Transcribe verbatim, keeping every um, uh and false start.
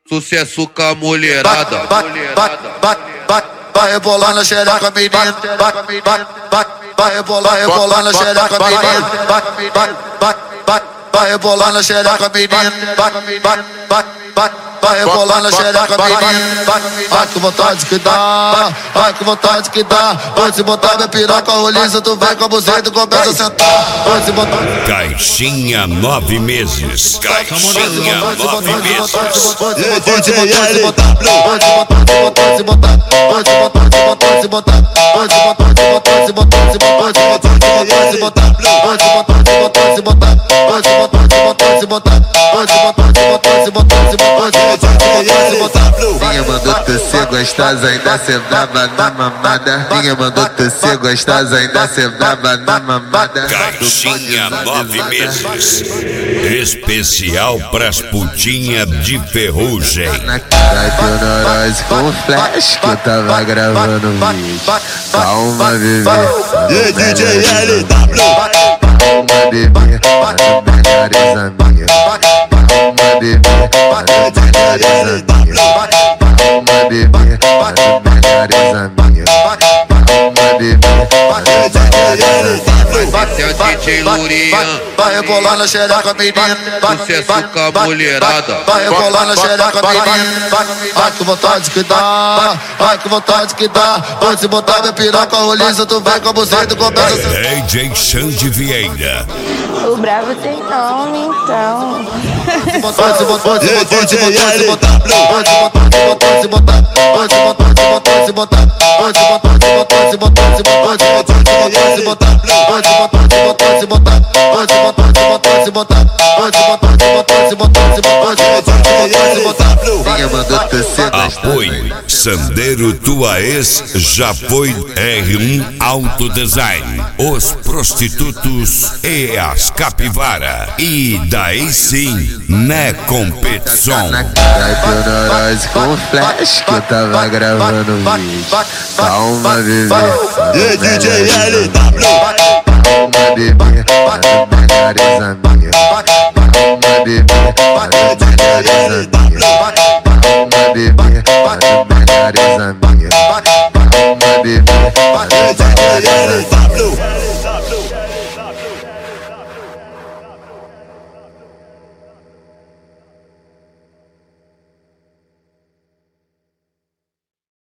Sucesso com a mulherada. Vai, vai, vai, vai, vai rebolar na xereca, menino. Vai, vai, vai, vai rebolar, rebolar na xereca, menino. Vai, vai, vai, vai, vai rebolar na xereca, menino. Vai, vai, vai, vai, vai rebolar na xereca, menino. Vai, vai com vontade que dá, vai com vontade que dá. Pode botar minha piroca roliça, tu vai com a buzeta e começa a sentar. Pode botar. Caixinha nove meses. Caixinha nove meses. Pode botar, se botar, pode botar, se botar, pode botar, se botar, se botar, pode botar, se botar, se botar, se botar, se botar, pode botar, se botar, se botar, pode botar, se botar, se botar, pode botar, se botar, se botar, pode botar, se botar, se botar, se botar. Minha mandou tu ser gostosa, ainda cê braba na mamada. Minha mandou tu ser gostosa, ainda cê braba na mamada. Caixinha nove meses. Especial pras putinhas de ferrugem. Na cara de neurose com flash que eu tava gravando vídeo. Calma, bebê. E D J L W. Calma, bebê. As melhores amigas. Calma, bebê. As melhores amigas. Calma, bebê. As melhores amigas. Calma, bebê. As melhores amigas. Esse é o D J Lurian. Vai rebolar na xereca, menino. Sucesso com a mulherada. Vai rebolar na xereca, menino. Vai, vai com vontade que dá, vai com vontade que dá. Pode botar minha piroca roliça, tu vai com a buzeta e começa a sentar. D J Xande Vieira. O bravo tem nome, então. Pode botar, pode botar, pode botar, se botar, pode botar, se botar, pode botar, se botar, se botar, pode botar, se botar, se botar, se botar, se botar, pode botar, se botar, se botar, pode botar, se botar, se botar, pode botar, se botar, se botar, se botar, pode botar, se botar. Minha mandou tu ser gostosa. Apoio Sandeiro Tua Ex já foi R um Auto Design. Os prostitutos e as capivara. E daí sim, né competição. Na cara de neurose com flash que eu tava gravando vídeo. Calma, bebê. E D J L W. Calma, bebê. As melhores amigas. Calma, bebê. As melhores amigas. Calma, bebê. As melhores amigas. Calma, bebê. As melhores amigas.